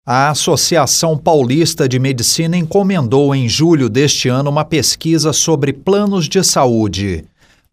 A Associação Paulista de Medicina encomendou em julho deste ano uma pesquisa sobre planos de saúde.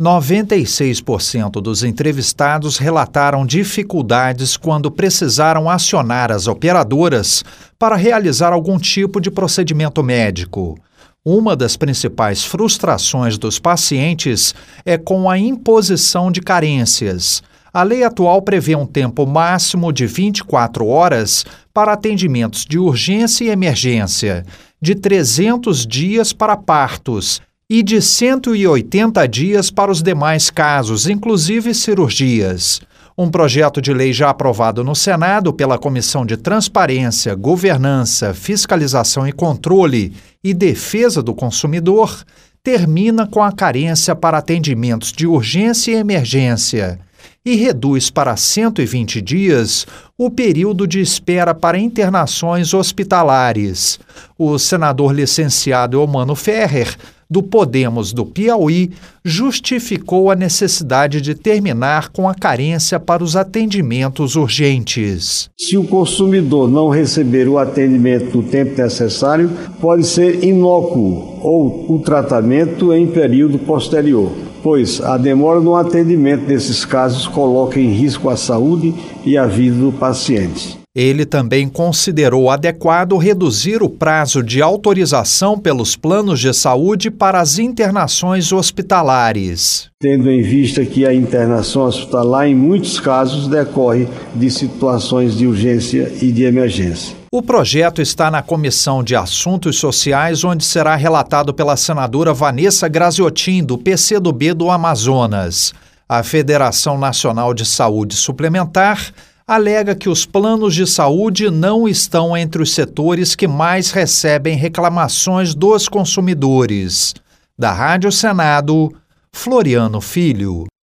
96% dos entrevistados relataram dificuldades quando precisaram acionar as operadoras para realizar algum tipo de procedimento médico. Uma das principais frustrações dos pacientes é com a imposição de carências. A lei atual prevê um tempo máximo de 24 horas para atendimentos de urgência e emergência, de 300 dias para partos e de 180 dias para os demais casos, inclusive cirurgias. Um projeto de lei já aprovado no Senado pela Comissão de Transparência, Governança, Fiscalização e Controle e Defesa do Consumidor termina com a carência para atendimentos de urgência e emergência e reduz para 120 dias o período de espera para internações hospitalares. O senador licenciado Eumano Ferrer, do Podemos do Piauí, justificou a necessidade de terminar com a carência para os atendimentos urgentes. Se o consumidor não receber o atendimento no tempo necessário, pode ser inócuo ou o tratamento em período posterior, pois a demora no atendimento desses casos coloca em risco a saúde e a vida do paciente. Ele também considerou adequado reduzir o prazo de autorização pelos planos de saúde para as internações hospitalares. Tendo em vista que a internação hospitalar, em muitos casos, decorre de situações de urgência e de emergência. O projeto está na Comissão de Assuntos Sociais, onde será relatado pela senadora Vanessa Graziotin, do PCdoB do Amazonas. A Federação Nacional de Saúde Suplementar alega que os planos de saúde não estão entre os setores que mais recebem reclamações dos consumidores. Da Rádio Senado, Floriano Filho.